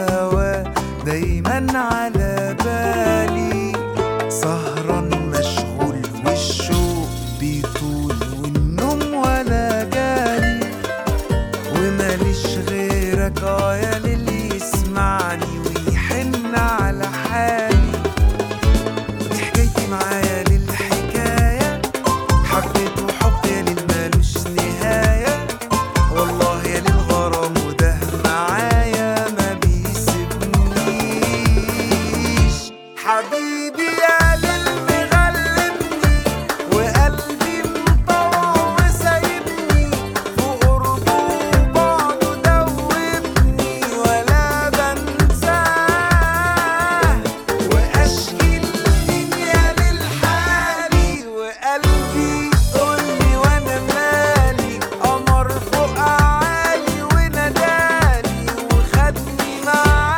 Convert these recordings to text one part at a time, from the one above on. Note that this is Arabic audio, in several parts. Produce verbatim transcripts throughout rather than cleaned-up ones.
هوا دايما على بالي، سهران مشغول والشوق بيطول والنوم ولا جالي، وماليش غيرك اه يا للي يسمعني ويحن على حالي. ودي حكايتي معايا للحكاية، حبيت وحب يا للمالوش نهاية، والله يا للغرام وده معايا ما بيسيبنيش. حبيبي يا للمغلبني وقلبي مطوع وسايبني، في قربه وبعده دوبني ولا بنساه، واشكي الدنيا للحالي وقلبي قولي وانا مالي، قمر فوق عالي وناداني وخدني معاه.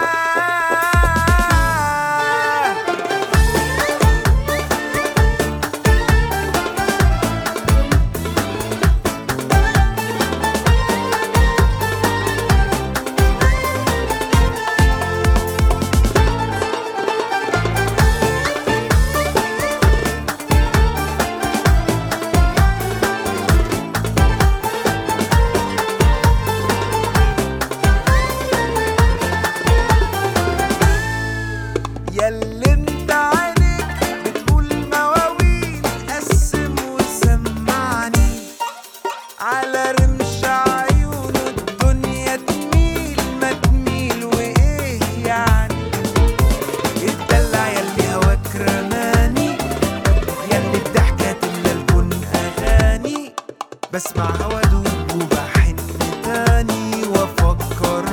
ياللي انت عينيك بتقول مواويل، قسم وسمعني على رمش عيونه الدنيا تميل ما تميل، وايه يعني اتدلع ياللي هواك رماني، ياللي الضحكة تملى الكون اغاني، بسمع هوا دوب وبحن تاني وافكر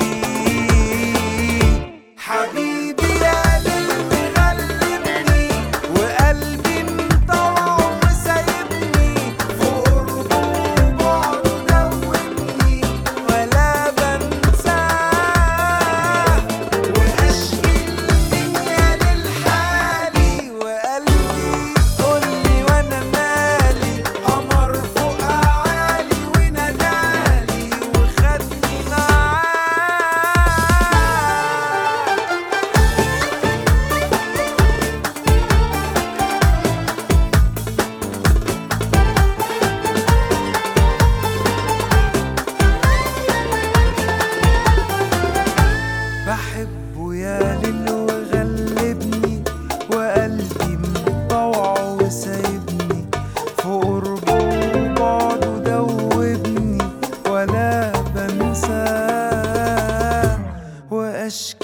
فيه. حبيبي يا للمغلبني وقلبي مطوع وسايبني، في قربه وبعده دوبني ولا بنساه، واشكي الدنيا للحالي وقلبي قولي وانا مالي، قمر فوق عالي ونادالي وخدني معاه. بحبه يا ليل وغلبني وقلبي مطوع وسايبني، في قربه وبعده دوبني ولا بنساه، واشكي